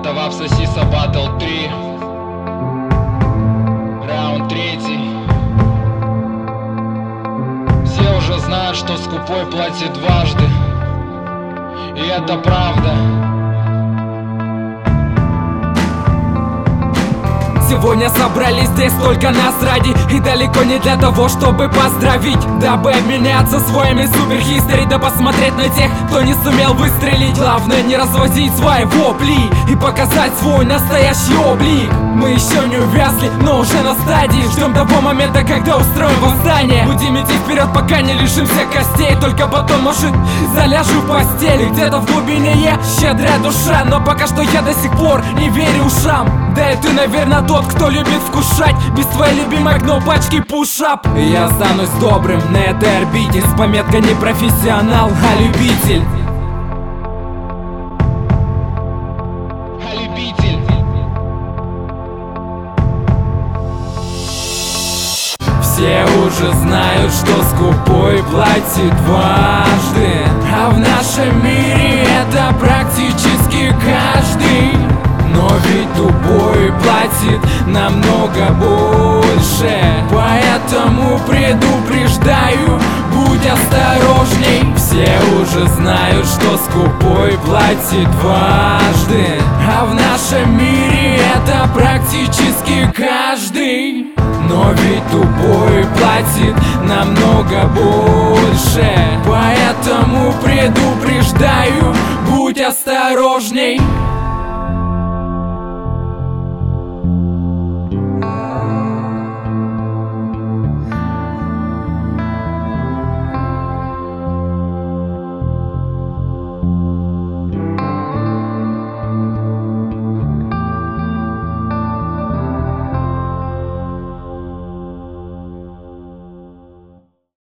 Это Вапса Сиса Battle 3. Раунд 3. Все уже знают, что скупой платит дважды. И это правда. Сегодня собрались здесь только нас ради, и далеко не для того, чтобы поздравить, дабы обменяться своими суперхистори, да посмотреть на тех, кто не сумел выстрелить. Главное не развозить свои вопли и показать свой настоящий облик. Мы еще не увязли, но уже на стадии. Ждем того момента, когда устроим восстание. Будем идти вперед, пока не лишимся костей. Только потом, может, заляжу в постели. Где-то в глубине я щедрая душа, но пока что я до сих пор не верю ушам. Да и ты, наверное, тот, кто любит вкушать без твоей любимой пачки пуш-ап. Я останусь добрым на этой орбите, с пометкой не профессионал, а любитель. Все уже знают, что скупой платит дважды, а в нашем мире это практически каждый. Но ведь тупой платит намного больше, поэтому предупреждаю, будь осторожней. Все уже знают, что скупой платит дважды, а в нашем мире это практически каждый. Но ведь тупой платит намного больше, поэтому предупреждаю, будь осторожней.